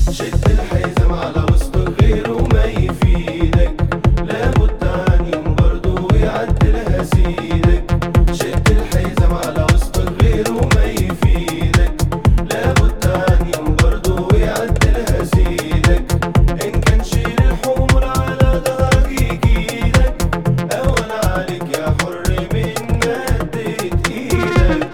شد الحزام على وسطك غيره ما يفيدك، لابد عن يوم برضه ويعدلها سيدك. شد الحزام على وسطك غيره ما يفيدك، لابد عن يوم برضه ويعدلها سيدك. إن كان شيل الحمول على ظهرك يجيلك، أهون عليك يا حر من مدت إيدك.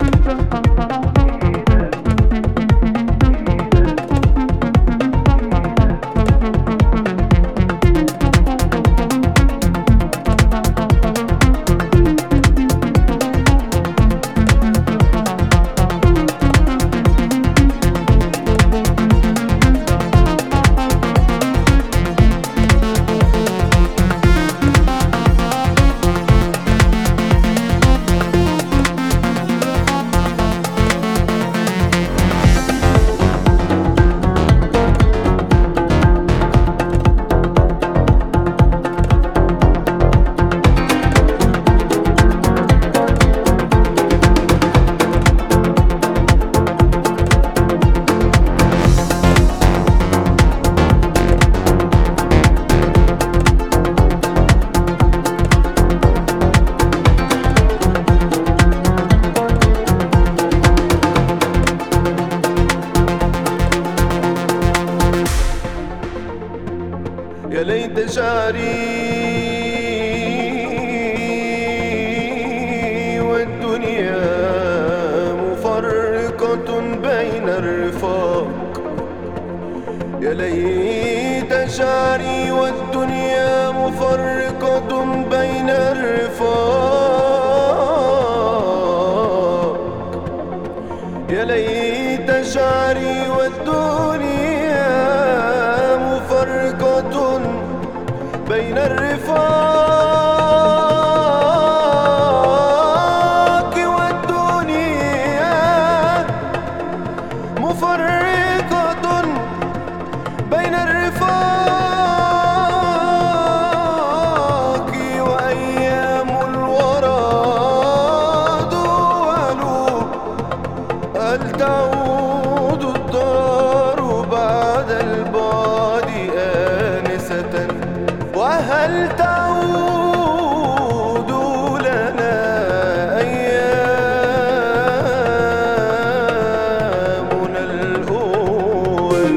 يا ليت شعري والدنيا مفرقة بين الرفاق. يا ليت شعري والدنيا مفرقة بين الرفاق. يا ليت شعري والدنيا مفرقة بين الرفاق. والدنيا مفرقة بين الرفاق. وأيام الورى دول، هل تعود الدار بعد البعد آنسة؟ وهل تعود لنا أيامنا الأول؟